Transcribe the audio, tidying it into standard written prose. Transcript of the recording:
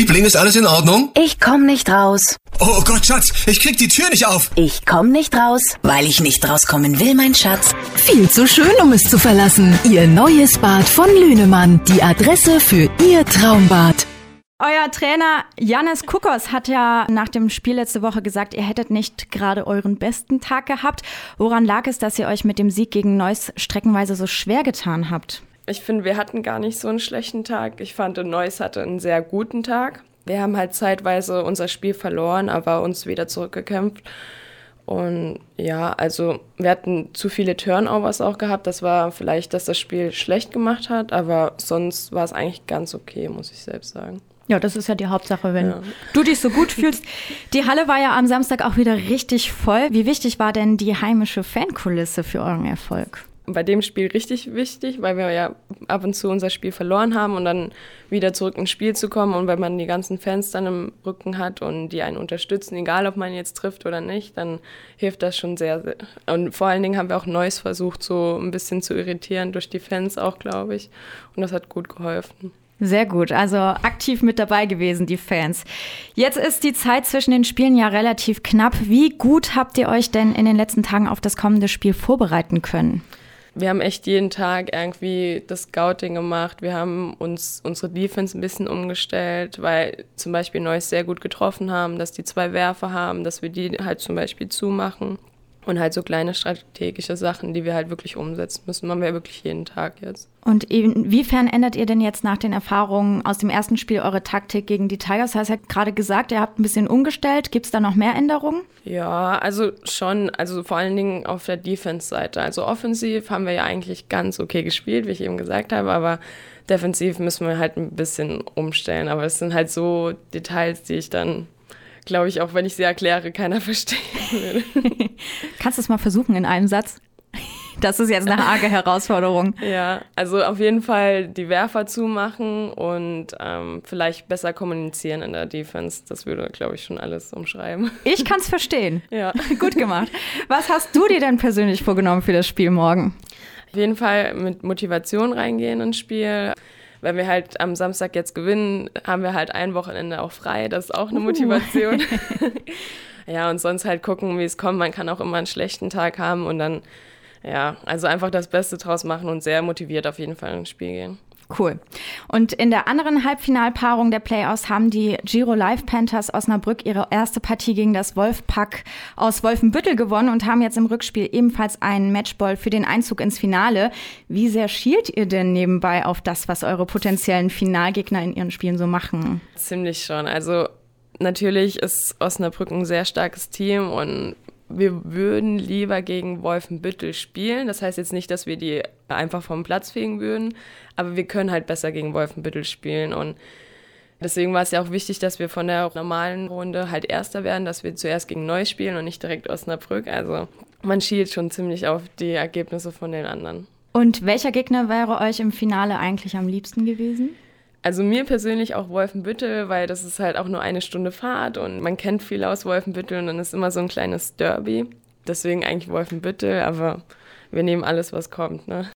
Liebling, ist alles in Ordnung? Ich komm nicht raus. Oh Gott, Schatz, ich krieg die Tür nicht auf. Ich komm nicht raus, weil ich nicht rauskommen will, mein Schatz. Viel zu schön, um es zu verlassen. Ihr neues Bad von Lünemann. Die Adresse für Ihr Traumbad. Euer Trainer Jannis Kukos hat ja nach dem Spiel letzte Woche gesagt, ihr hättet nicht gerade euren besten Tag gehabt. Woran lag es, dass ihr euch mit dem Sieg gegen Neuss streckenweise so schwer getan habt? Ich finde, wir hatten gar nicht so einen schlechten Tag. Ich fand, Neuss hatte einen sehr guten Tag. Wir haben halt zeitweise unser Spiel verloren, aber uns wieder zurückgekämpft. Und ja, also wir hatten zu viele Turnovers auch gehabt. Das war vielleicht, dass das Spiel schlecht gemacht hat, aber sonst war es eigentlich ganz okay, muss ich selbst sagen. Ja, das ist ja die Hauptsache, wenn du dich so gut fühlst. Die Halle war ja am Samstag auch wieder richtig voll. Wie wichtig war denn die heimische Fankulisse für euren Erfolg? Bei dem Spiel richtig wichtig, weil wir ja ab und zu unser Spiel verloren haben und dann wieder zurück ins Spiel zu kommen. Und wenn man die ganzen Fans dann im Rücken hat und die einen unterstützen, egal ob man jetzt trifft oder nicht, dann hilft das schon sehr, sehr. Und vor allen Dingen haben wir auch Neuss versucht, so ein bisschen zu irritieren durch die Fans auch, glaube ich. Und das hat gut geholfen. Sehr gut, also aktiv mit dabei gewesen, die Fans. Jetzt ist die Zeit zwischen den Spielen ja relativ knapp. Wie gut habt ihr euch denn in den letzten Tagen auf das kommende Spiel vorbereiten können? Wir haben echt jeden Tag irgendwie das Scouting gemacht. Wir haben uns unsere Defense ein bisschen umgestellt, weil zum Beispiel Neuss sehr gut getroffen haben, dass die 2 Werfer haben, dass wir die halt zum Beispiel zumachen. Und halt so kleine strategische Sachen, die wir halt wirklich umsetzen müssen. Machen wir wirklich jeden Tag jetzt. Und inwiefern ändert ihr denn jetzt nach den Erfahrungen aus dem ersten Spiel eure Taktik gegen die Tigers? Du hast ja gerade gesagt, ihr habt ein bisschen umgestellt. Gibt es da noch mehr Änderungen? Ja, also schon. Also vor allen Dingen auf der Defense-Seite. Also offensiv haben wir ja eigentlich ganz okay gespielt, wie ich eben gesagt habe. Aber defensiv müssen wir halt ein bisschen umstellen. Aber es sind halt so Details, die ich dann, glaube ich, auch wenn ich sie erkläre, keiner verstehen würde. Kannst du es mal versuchen in einem Satz? Das ist jetzt eine arge Herausforderung. Ja, also auf jeden Fall die Werfer zumachen und vielleicht besser kommunizieren in der Defense. Das würde, glaube ich, schon alles umschreiben. Ich kann es verstehen. Ja. Gut gemacht. Was hast du dir denn persönlich vorgenommen für das Spiel morgen? Auf jeden Fall mit Motivation reingehen ins Spiel. Wenn wir halt am Samstag jetzt gewinnen, haben wir halt ein Wochenende auch frei. Das ist auch eine Motivation. Ja, und sonst halt gucken, wie es kommt. Man kann auch immer einen schlechten Tag haben und dann, ja, also einfach das Beste draus machen und sehr motiviert auf jeden Fall ins Spiel gehen. Cool. Und in der anderen Halbfinalpaarung der Playoffs haben die Giro Live Panthers Osnabrück ihre erste Partie gegen das Wolfpack aus Wolfenbüttel gewonnen und haben jetzt im Rückspiel ebenfalls einen Matchball für den Einzug ins Finale. Wie sehr schielt ihr denn nebenbei auf das, was eure potenziellen Finalgegner in ihren Spielen so machen? Ziemlich schon. Also natürlich ist Osnabrück ein sehr starkes Team und wir würden lieber gegen Wolfenbüttel spielen. Das heißt jetzt nicht, dass wir die einfach vom Platz fegen würden, aber wir können halt besser gegen Wolfenbüttel spielen. Und deswegen war es ja auch wichtig, dass wir von der normalen Runde halt Erster werden, dass wir zuerst gegen Neuss spielen und nicht direkt Osnabrück. Also man schielt schon ziemlich auf die Ergebnisse von den anderen. Und welcher Gegner wäre euch im Finale eigentlich am liebsten gewesen? Also mir persönlich auch Wolfenbüttel, weil das ist halt auch nur 1 Stunde Fahrt und man kennt viel aus Wolfenbüttel und dann ist immer so ein kleines Derby. Deswegen eigentlich Wolfenbüttel, aber wir nehmen alles, was kommt, ne?